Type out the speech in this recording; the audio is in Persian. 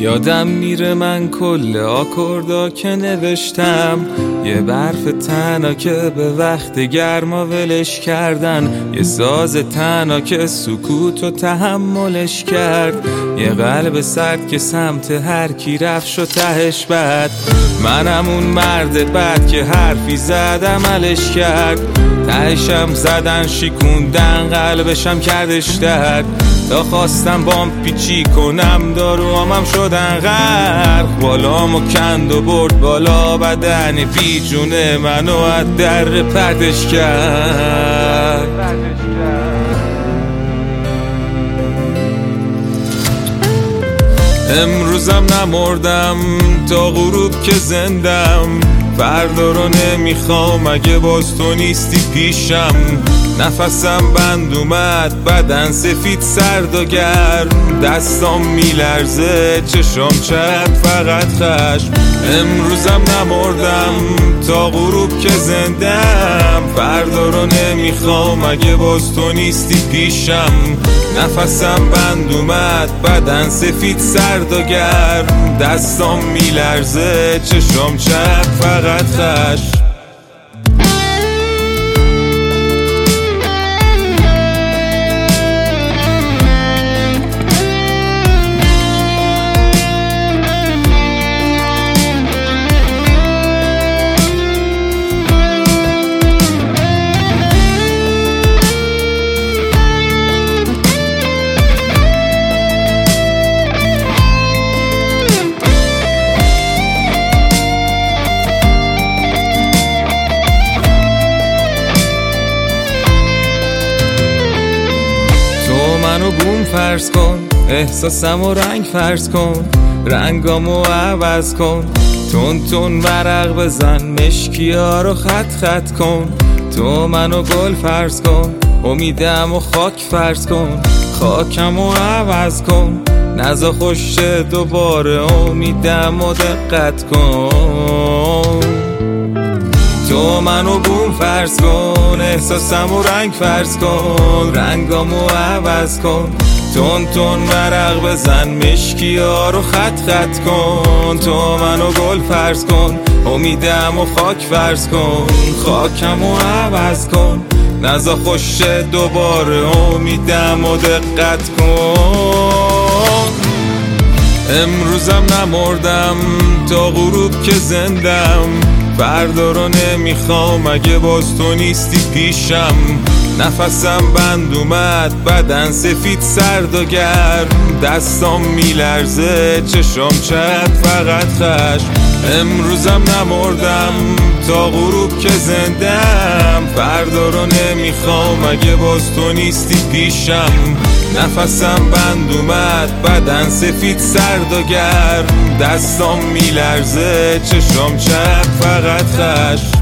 یادم میره من کل آکوردا که نوشتم، یه برف تنها که به وقت گرما ولش کردن، یه ساز تنها که سکوت و تحملش کرد، یه قلب سرد که سمت هر کی رفت شد تهش بد. منم اون مرد بد که حرفی زد عملش کرد، تهشم زدن شیکوندن قلبشم کردش درد. تا خواستم بام پیچی کنم داروامم شدن غرق، بالامو کند و برد بالا بدن بیجونه منو از در پرتش کرد. امروزم نمردم تا غروب که زندم، فردا رو نمیخوام اگه باز تو نیستی پیشم. نفسم بند اومد بدن سفید سرد و گرم، دستام میلرزه چشام چرد فقط خشم. امروزم نمردم تا غروب که زندم، فردا رو نمیخوام اگه باز تو نیستی پیشم. نفسم بند اومد بدن سفید سرد و گرم، دستام میلرزه چشام چرد فقط خشم. منو بوم فرض کن، احساسمو رنگ فرض کن، رنگامو عوض کن، تون تون ورق بزن، مشکیا رو خط خط کن. تو منو گل فرض کن، امیدمو خاک فرض کن، خاکمو عوض کن، نزا خوش دوباره امیدمو دقت کن. تو منو بوم فرض کن، احساسمو رنگ فرض کن، رنگامو عوض کن، تون تون ورق بزن، مشکیا رو خط خط کن. تو منو گل فرض کن، امیدمو خاک فرض کن، خاکمو عوض کن، نزا خوش دوباره امیدمو دقت کن. امروزم نمردم تا غروب که زندم، فردا رو نمیخوام اگه باز تو نیستی پیشم. نفسم بند اومد بدن سفید سرد و گرم، دستام میلرزه چشام چرد فقط خشم. امروزم نمردم تا غروب که زندم، فردا رو نمیخوام اگه باز تو نیستی پیشم. نفسم بند اومد بدن سفید سرد و گرم، دستام میلرزه چشام چرد فقط خشم.